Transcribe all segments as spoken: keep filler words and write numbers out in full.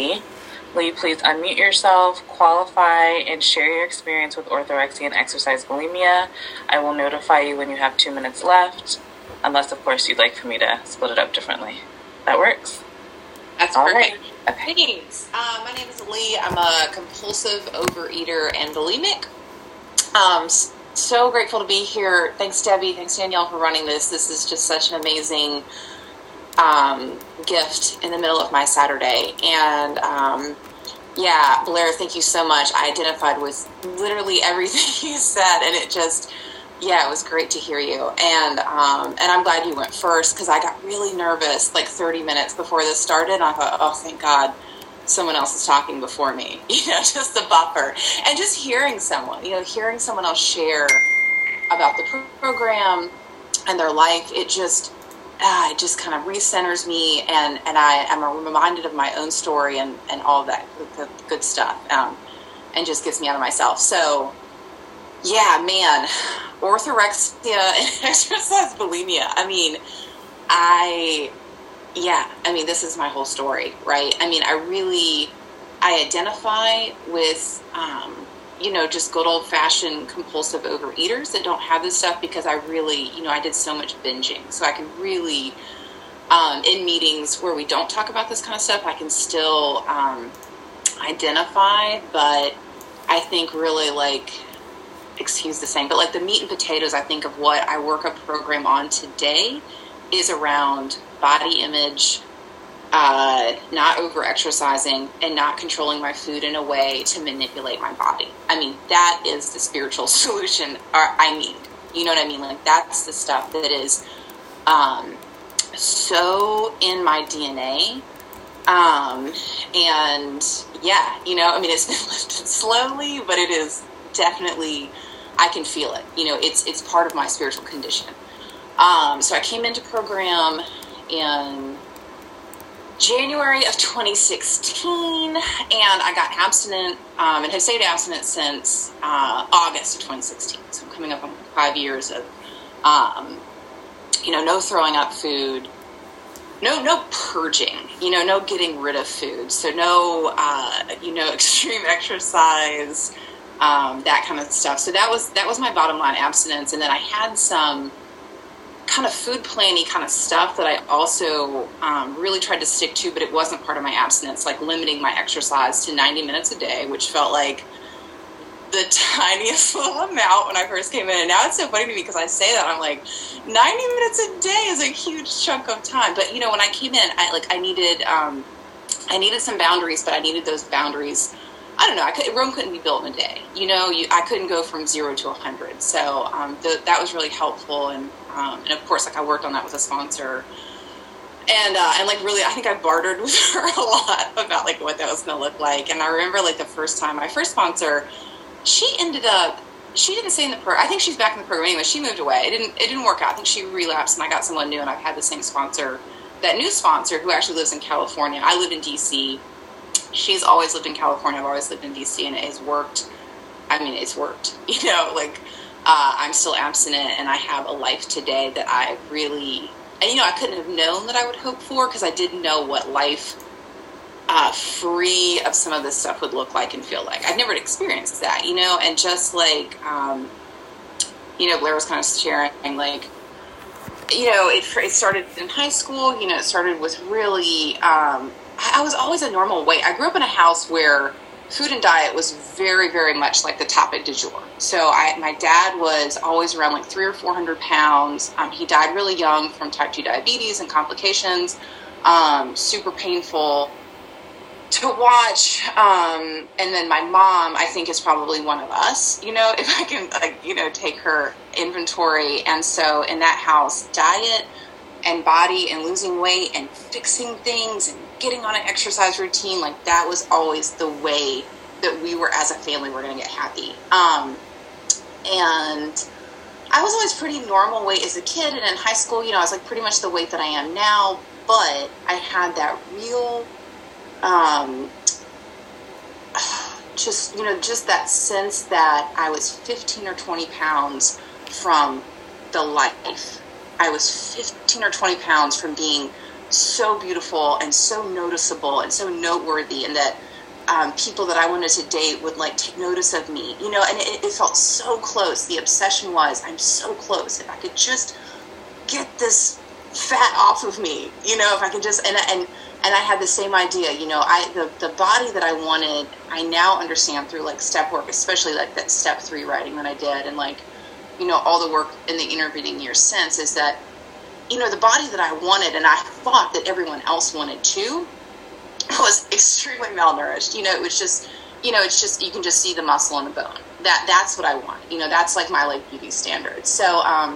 Lee. Will you please unmute yourself, qualify, and share your experience with orthorexia and exercise bulimia? I will notify you when you have two minutes left, unless, of course, you'd like for me to split it up differently. That works? That's All perfect. Right. Okay. Thanks. Uh, my name is Lee. I'm a compulsive overeater and bulimic. Um, so grateful to be here. Thanks, Debbie. Thanks, Danielle, for running this. This is just such an amazing um, gift in the middle of my Saturday. And um, yeah, Blair, thank you so much. I identified with literally everything you said, and it just, yeah, it was great to hear you. And um, and I'm glad you went first, because I got really nervous like thirty minutes before this started. And I thought, oh, thank God someone else is talking before me, you know, just the buffer. And just hearing someone, you know, hearing someone else share about the pro- program and their life, it just, ah, it just kind of recenters me, and, and I am reminded of my own story and, and all that the, the good stuff, um, and just gets me out of myself. So, yeah, man, orthorexia and exercise bulimia. I mean, I, yeah, I mean, this is my whole story, right? I mean, I really, I identify with, um, you know, just good old-fashioned compulsive overeaters that don't have this stuff, because I really, you know, I did so much binging. So I can really, um, in meetings where we don't talk about this kind of stuff, I can still um, identify, but I think really, like, excuse the saying, but like the meat and potatoes, I think, of what I work a program on today is around body image, Uh, not over-exercising, and not controlling my food in a way to manipulate my body. I mean, that is the spiritual solution I need. You know what I mean? Like, that's the stuff that is um, so in my D N A. Um, and, yeah, you know, I mean, it's been lifted slowly, but it is definitely, I can feel it. You know, it's it's part of my spiritual condition. Um, so I came into program in January of twenty sixteen, and I got abstinent, um, and have stayed abstinent since uh, August of twenty sixteen. So I'm coming up on five years of, um, you know, no throwing up food, no no purging, you know, no getting rid of food, so no, uh, you know, extreme exercise, um, that kind of stuff. So that was that was my bottom line abstinence, and then I had some kind of food planny kind of stuff that I also um, really tried to stick to, but it wasn't part of my abstinence, like limiting my exercise to ninety minutes a day, which felt like the tiniest little amount when I first came in. And now it's so funny to me, because I say that, I'm like, ninety minutes a day is a huge chunk of time. But, you know, when I came in, I like I needed um, I needed some boundaries, but I needed those boundaries. I don't know. I could, Rome couldn't be built in a day. You know, you, I couldn't go from zero to a hundred. So um, the, that was really helpful. And um, and of course, like, I worked on that with a sponsor. And uh, and like really, I think I bartered with her a lot about like what that was going to look like. And I remember like the first time, my first sponsor, she ended up, she didn't stay in the program. I think she's back in the program anyway. She moved away. It didn't it didn't work out. I think she relapsed, and I got someone new. And I've had the same sponsor, that new sponsor, who actually lives in California. I live in D C. She's always lived in California. I've always lived in D C, and it has worked. I mean, it's worked. You know, like uh, I'm still abstinent, and I have a life today that I really, and you know, I couldn't have known that I would hope for, because I didn't know what life uh, free of some of this stuff would look like and feel like. I'd never experienced that, you know, and just like, um, you know, Blair was kind of sharing, like, you know, it, it started in high school. You know, it started with really. Um, I was always a normal weight. I grew up in a house where food and diet was very, very much like the topic du jour. So I, my dad was always around like three or four hundred pounds. Um, he died really young from type two diabetes and complications. Um, super painful to watch. Um, and then my mom, I think, is probably one of us, you know, if I can, like, you know, take her inventory. And so in that house, diet and body and losing weight and fixing things and getting on an exercise routine, like that was always the way that we were, as a family, we're going to get happy. Um, and I was always pretty normal weight as a kid, and in high school, you know, I was like pretty much the weight that I am now, but I had that real, um, just, you know, just that sense that I was fifteen or twenty pounds from the life. I was fifteen or twenty pounds from being so beautiful and so noticeable and so noteworthy, and that um, people that I wanted to date would like take notice of me, you know, and it, it felt so close. The obsession was, I'm so close. If I could just get this fat off of me, you know, if I could just, and, and, and I had the same idea, you know, I, the, the body that I wanted, I now understand through like step work, especially like that step three writing that I did. And like, you know, all the work in the intervening years since, is that, you know, the body that I wanted, and I thought that everyone else wanted too, was extremely malnourished. You know, it was just, you know, it's just, you can just see the muscle and the bone. That, that's what I want. You know, that's like my like beauty standard. So, um,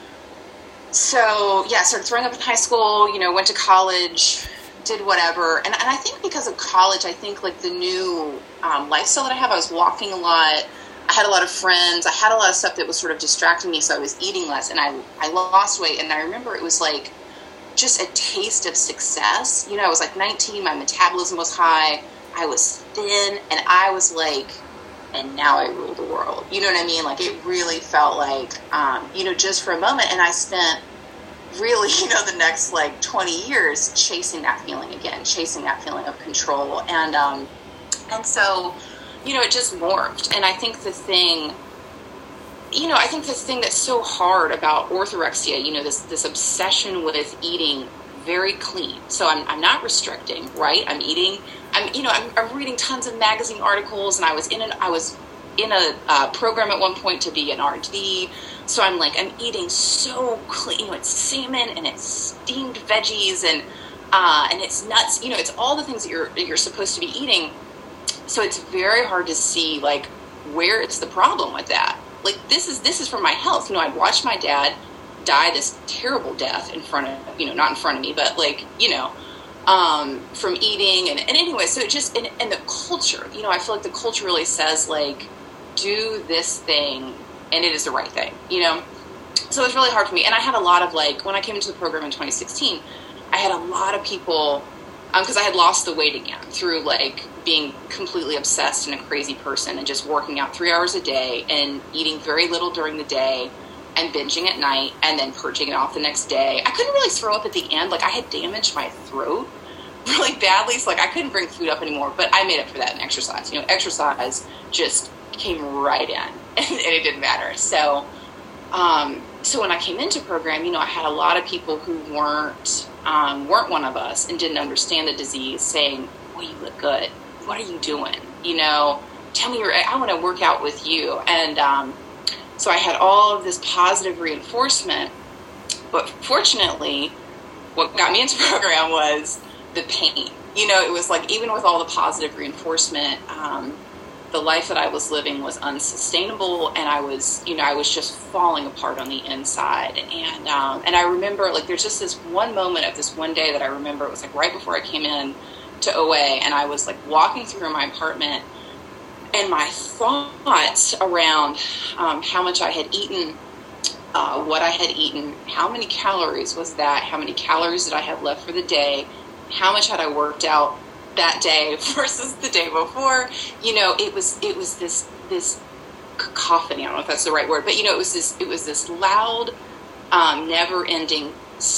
so yeah, started throwing up in high school, you know, went to college, did whatever. And, and I think because of college, I think like the new um, lifestyle that I have, I was walking a lot. I had a lot of friends. I had a lot of stuff that was sort of distracting me. So I was eating less, and I, I lost weight. And I remember it was like just a taste of success. You know, I was like nineteen, my metabolism was high. I was thin, and I was like, and now I rule the world. You know what I mean? Like, it really felt like, um, you know, just for a moment. And I spent really, you know, the next like twenty years chasing that feeling again, chasing that feeling of control. And, um, and so, you know, it just morphed. And I think the thing, you know, I think the thing that's so hard about orthorexia, you know, this, this obsession with eating very clean. So I'm, I'm not restricting, right? I'm eating, I'm, you know, I'm, I'm reading tons of magazine articles, and I was in an, I was in a uh, program at one point to be an R D. So I'm like, I'm eating so clean, you know, it's salmon and it's steamed veggies and, uh, and it's nuts, you know, it's all the things that you're, that you're supposed to be eating. So it's very hard to see like, where is the problem with that? Like, this is, this is for my health. You know, I'd watched my dad die this terrible death in front of, you know, not in front of me, but like, you know, um, from eating. And, and anyway, so it just, and, and the culture, you know, I feel like the culture really says like, do this thing, and it is the right thing, you know? So it was really hard for me. And I had a lot of like, when I came into the program in twenty sixteen, I had a lot of people, um, cause I had lost the weight again through like being completely obsessed and a crazy person and just working out three hours a day and eating very little during the day and binging at night and then purging it off the next day. I couldn't really throw up at the end. Like, I had damaged my throat really badly. So like, I couldn't bring food up anymore, but I made up for that in exercise. You know, exercise just came right in, and, and it didn't matter. So, um, so when I came into program, you know, I had a lot of people who weren't, um, weren't one of us and didn't understand the disease saying, well, you look good. What are you doing? You know, tell me your, I want to work out with you. And, um, so I had all of this positive reinforcement, but fortunately what got me into program was the pain. You know, it was like, even with all the positive reinforcement, um, the life that I was living was unsustainable, and I was, you know, I was just falling apart on the inside. And, um, and I remember, like, there's just this one moment of this one day that I remember. It was like right before I came in to O A, and I was like walking through my apartment, and my thoughts around um, how much I had eaten, uh, what I had eaten, how many calories was that, how many calories did I have left for the day, how much had I worked out that day versus the day before. You know, it was, it was this, this cacophony. I don't know if that's the right word, but you know, it was this, it was this loud, um, never ending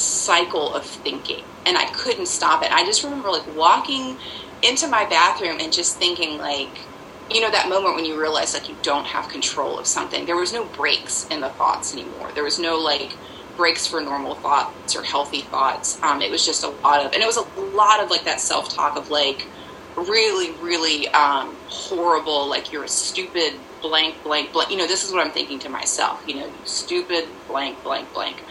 cycle of thinking, and I couldn't stop it. I just remember like walking into my bathroom and just thinking like, you know, that moment when you realize like you don't have control of something. There was no breaks in the thoughts anymore. There was no like breaks for normal thoughts or healthy thoughts. Um, it was just a lot of, and it was a lot of like that self-talk of like really, really um, horrible, like you're a stupid blank, blank, blank. You know, this is what I'm thinking to myself, you know, you stupid blank, blank, blank.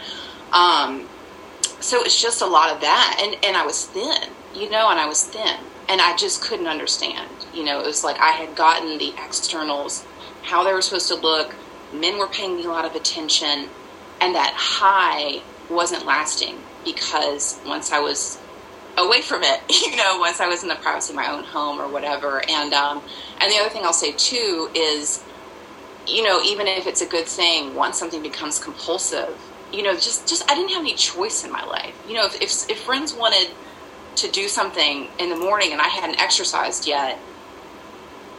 Um, so it's just a lot of that. And, and I was thin, you know, and I was thin. And I just couldn't understand. You know, it was like I had gotten the externals, how they were supposed to look. Men were paying me a lot of attention. And that high wasn't lasting because once I was away from it, you know, once I was in the privacy of my own home or whatever. And um, and the other thing I'll say, too, is, you know, even if it's a good thing, once something becomes compulsive, you know, just, just I didn't have any choice in my life. You know, if, if, if friends wanted to do something in the morning and I hadn't exercised yet,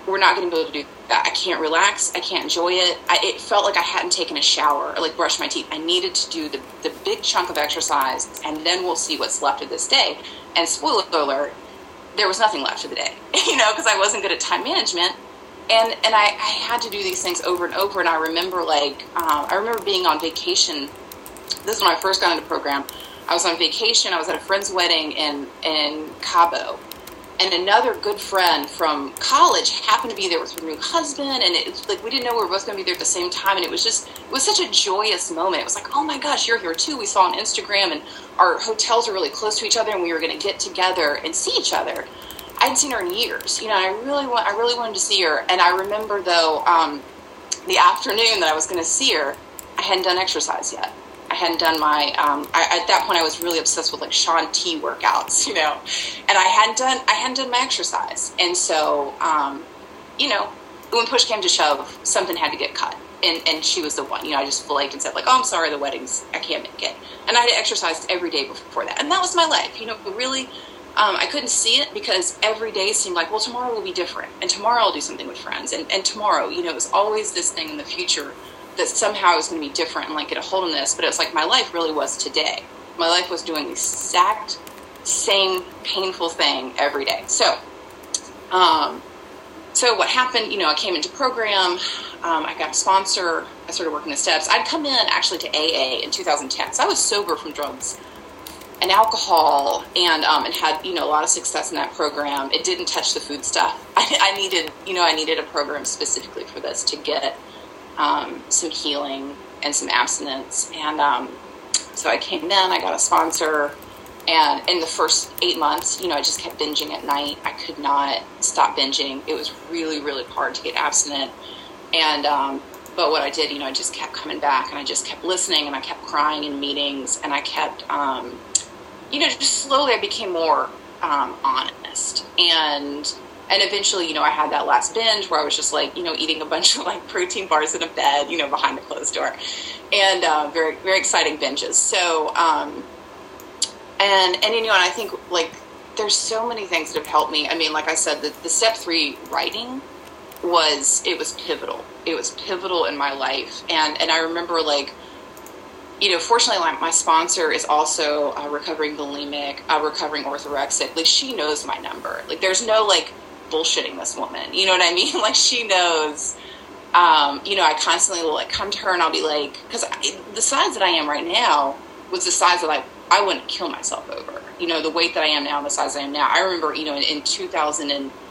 we're not going to be able to do that. I can't relax. I can't enjoy it. I, it felt like I hadn't taken a shower or like brushed my teeth. I needed to do the, the big chunk of exercise, and then we'll see what's left of this day. And spoiler alert, there was nothing left of the day, you know, because I wasn't good at time management. And and I, I had to do these things over and over. And I remember like, um, I remember being on vacation. This is when I first got into the program. I was on vacation. I was at a friend's wedding in, in Cabo. And another good friend from college happened to be there with her new husband, and it's like we didn't know we were both going to be there at the same time, and it was just, it was such a joyous moment. It was like, oh my gosh, you're here too. We saw on Instagram, and our hotels are really close to each other, and we were going to get together and see each other. I hadn't seen her in years, you know, and I really want, I really wanted to see her. And I remember though, um, the afternoon that I was going to see her, I hadn't done exercise yet. I hadn't done my, um, I, at that point I was really obsessed with like Shaun T workouts, you know, and I hadn't done, I hadn't done my exercise. And so, um, you know, when push came to shove, something had to get cut. And, and she was the one, you know, I just flaked and said like, oh, I'm sorry, the wedding's, I can't make it. And I had exercised every day before that. And that was my life, you know, but really, um, I couldn't see it because every day seemed like, well, tomorrow will be different. And tomorrow I'll do something with friends. And, and tomorrow, you know, it was always this thing in the future that somehow it was going to be different and like get a hold on this. But it was like my life really was today. My life was doing the exact same painful thing every day. So, um, so what happened, you know, I came into program, um, I got a sponsor, I started working the steps. I'd come in actually to A A in two thousand ten. So I was sober from drugs and alcohol and, um, and had, you know, a lot of success in that program. It didn't touch the food stuff. I, I needed, you know, I needed a program specifically for this to get Um, some healing and some abstinence. And um, so I came in, I got a sponsor, and in the first eight months, you know, I just kept binging at night. I could not stop binging. It was really, really hard to get abstinent. And, um, but what I did, you know, I just kept coming back, and I just kept listening, and I kept crying in meetings, and I kept, um, you know, just slowly I became more um, honest. And And eventually, you know, I had that last binge where I was just like, you know, eating a bunch of like protein bars in a bed, you know, behind a closed door, and uh, very, very exciting binges. So, um, and, and, you know, and I think like there's so many things that have helped me. I mean, like I said, the, the step three writing was, it was pivotal. It was pivotal in my life. And, and I remember like, you know, fortunately, like my sponsor is also a recovering bulimic, a recovering orthorexic. Like she knows my number. Like there's no like bullshitting this woman, you know what I mean? Like she knows, um, you know, I constantly will like come to her and I'll be like, because the size that I am right now was the size that I, I wouldn't kill myself over, you know, the weight that I am now, the size I am now. I remember, you know, in, in two thousand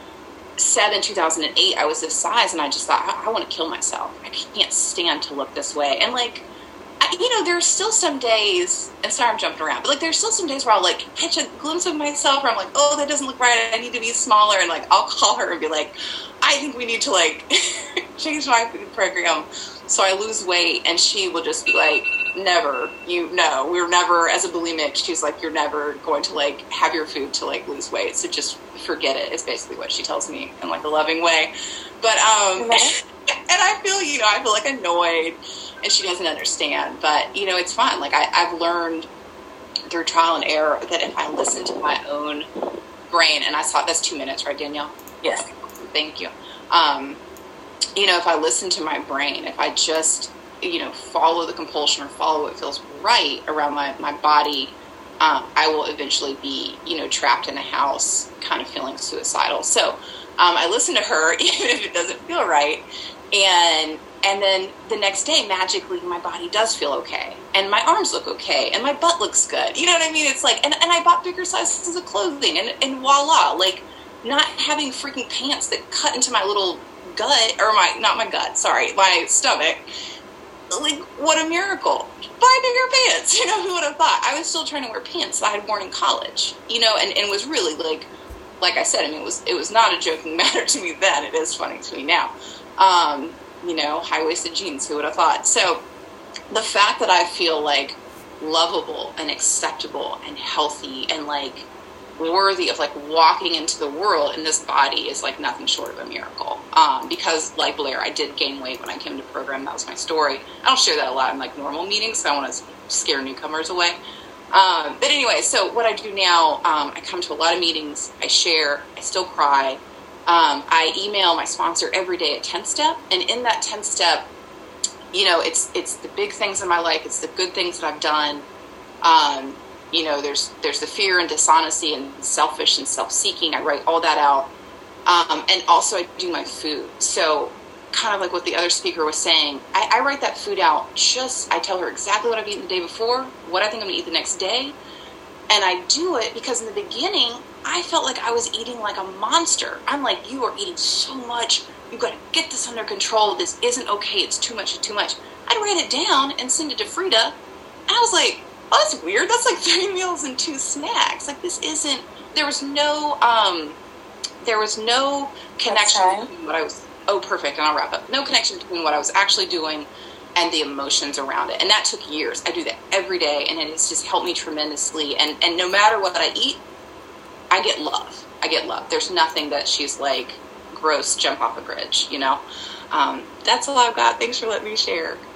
seven, two thousand eight, I was this size and I just thought, I, I want to kill myself. I can't stand to look this way. And like, you know, there's still some days, and sorry I'm jumping around, but like there's still some days where I'll like catch a glimpse of myself where I'm like, oh, that doesn't look right, I need to be smaller, and like I'll call her and be like, I think we need to like change my food program so I lose weight. And she will just be like, never, you know, we're never, as a bulimic, she's like, you're never going to like have your food to like lose weight, so just forget it, is basically what she tells me in like a loving way. But um and I feel, you know, I feel like annoyed, and she doesn't understand. But, you know, it's fun. Like, I, I've learned through trial and error that if I listen to my own brain, and I saw, that's two minutes, right, Danielle? Yes. Thank you. Um, you know, if I listen to my brain, if I just, you know, follow the compulsion or follow what feels right around my, my body, um, I will eventually be, you know, trapped in a house kind of feeling suicidal. So um, I listen to her, even if it doesn't feel right. And and then the next day, magically, my body does feel okay. And my arms look okay. And my butt looks good. You know what I mean? It's like, and, and I bought bigger sizes of clothing. And, and voila, like, not having freaking pants that cut into my little gut, or my, not my gut, sorry, my stomach. Like, what a miracle. Buy bigger pants. You know, who would have thought? I was still trying to wear pants that I had worn in college, you know, and, and was really, like, like I said, I mean, it was, it was not a joking matter to me then. It is funny to me now. Um, you know, high-waisted jeans, who would have thought? So the fact that I feel like lovable and acceptable and healthy and like worthy of like walking into the world in this body is like nothing short of a miracle. Um, because like Blair, I did gain weight when I came to program. That was my story. I don't share that a lot in like normal meetings, so I want to scare newcomers away. Um, but anyway, so what I do now, um, I come to a lot of meetings, I share, I still cry. Um, I email my sponsor every day a ten step, and in that ten step, you know, it's it's the big things in my life, it's the good things that I've done. Um, you know, there's there's the fear and dishonesty and selfish and self-seeking. I write all that out, um, and also I do my food. So, kind of like what the other speaker was saying, I, I write that food out. Just I tell her exactly what I've eaten the day before, what I think I'm going to eat the next day, and I do it because in the beginning, I felt like I was eating like a monster. I'm like, you are eating so much. You've got to get this under control. This isn't okay. It's too much. It's too much. I'd write it down and send it to Frida. And I was like, oh, that's weird. That's like three meals and two snacks. Like this isn't, there was no, um, there was no connection between what I was, oh, perfect. And I'll wrap up. No connection between what I was actually doing and the emotions around it. And that took years. I do that every day. And it has just helped me tremendously. And, and no matter what I eat, I get love. I get love. There's nothing that she's like, gross, jump off a bridge, you know? Um, that's all I've got. Thanks for letting me share.